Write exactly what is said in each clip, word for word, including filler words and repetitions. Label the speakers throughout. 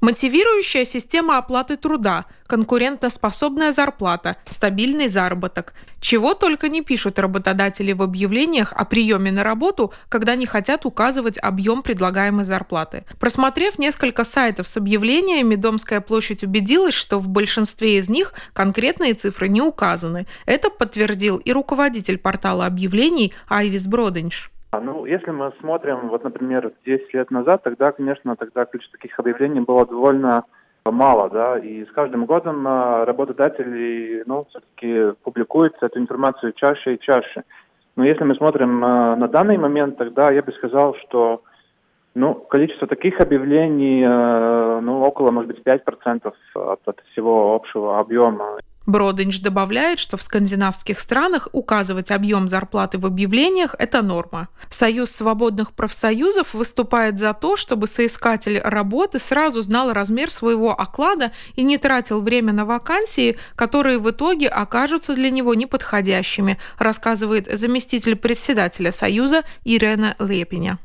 Speaker 1: Мотивирующая система оплаты труда, конкурентоспособная зарплата, стабильный заработок. Чего только не пишут работодатели в объявлениях о приеме на работу, когда не хотят указывать объем предлагаемой зарплаты. Просмотрев несколько сайтов с объявлениями, Домская площадь убедилась, что в большинстве из них конкретные цифры не указаны. Это подтвердил и руководитель портала объявлений Айвис Бродинш.
Speaker 2: Ну, если мы смотрим, вот, например, десять лет назад, тогда, конечно, тогда количество таких объявлений было довольно мало, да, и с каждым годом работодатели, ну, все-таки публикуют эту информацию чаще и чаще. Но если мы смотрим на данный момент, тогда я бы сказал, что, ну, количество таких объявлений, ну, около, может быть, пять процентов от, от всего общего объема.
Speaker 1: Бродинш добавляет, что в скандинавских странах указывать объем зарплаты в объявлениях – это норма. Союз свободных профсоюзов выступает за то, чтобы соискатель работы сразу знал размер своего оклада и не тратил время на вакансии, которые в итоге окажутся для него неподходящими, рассказывает заместитель председателя Союза Ирена Лепиня.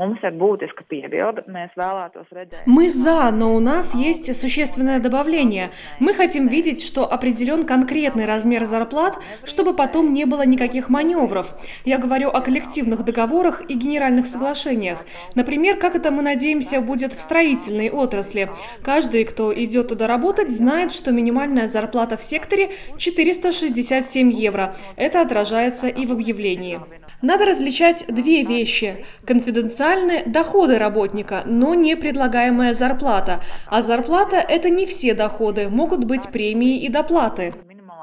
Speaker 3: Мы за, но у нас есть существенное добавление. Мы хотим видеть, что определен конкретный размер зарплат, чтобы потом не было никаких маневров. Я говорю о коллективных договорах и генеральных соглашениях. Например, как это, мы надеемся, будет в строительной отрасли. Каждый, кто идет туда работать, знает, что минимальная зарплата в секторе четыреста шестьдесят семь евро. Это отражается и в объявлении. Надо различать две вещи. Конфиденциальные доходы работника, но не предлагаемая зарплата. А зарплата – это не все доходы, могут быть премии и доплаты.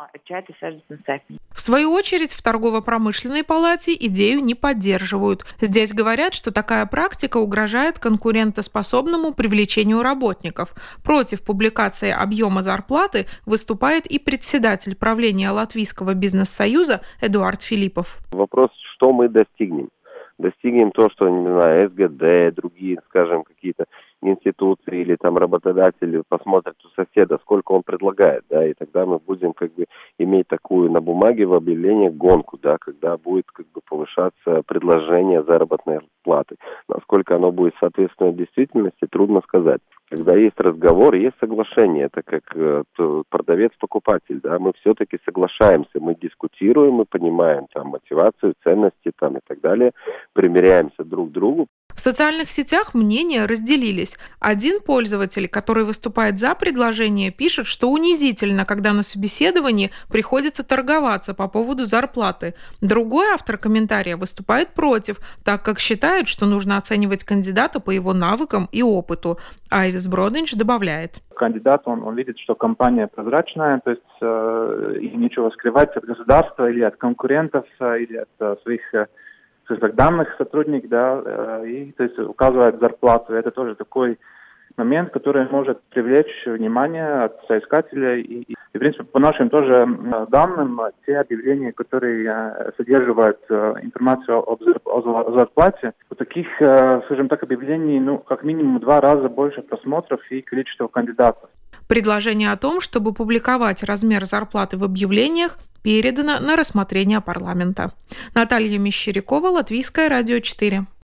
Speaker 1: В свою очередь, в торгово-промышленной палате идею не поддерживают. Здесь говорят, что такая практика угрожает конкурентоспособному привлечению работников. Против публикации объема зарплаты выступает и председатель правления Латвийского бизнес-союза Эдуард Филиппов.
Speaker 4: Вопрос, что мы достигнем? Достигнем то, что, не знаю, СГД, другие, скажем, какие-то институции или там работодатели посмотрят у соседа, сколько он предлагает, да, и тогда мы будем как бы иметь такую на бумаге в объявлении гонку, да, когда будет как бы повышаться предложение заработной платы. Насколько оно будет соответствовать действительности, трудно сказать. Когда есть разговор, есть соглашение, это как э, продавец-покупатель, да, мы все-таки соглашаемся, мы дискутируем, мы понимаем там мотивацию, ценности там и так далее, примиряемся друг к другу.
Speaker 1: В социальных сетях мнения разделились. Один пользователь, который выступает за предложение, пишет, что унизительно, когда на собеседовании приходится торговаться по поводу зарплаты. Другой автор комментария выступает против, так как считает, что нужно оценивать кандидата по его навыкам и опыту. Айвис Бродинш добавляет.
Speaker 2: Кандидат, он, он видит, что компания прозрачная, то есть э, и нечего скрывать от государства или от конкурентов, э, или от э, своих э, данных сотрудник, да, и то есть указывает зарплату. Это тоже такой момент, который может привлечь внимание от соискателя. И, и в принципе, по нашим тоже данным, те объявления, которые содержат информацию об, о зарплате, у таких, скажем так, объявлений, ну, как минимум в два раза больше просмотров и количество кандидатов.
Speaker 1: Предложение о том, чтобы публиковать размер зарплаты в объявлениях, передано на рассмотрение парламента. Наталья Мещерякова, Латвийское радио четыре.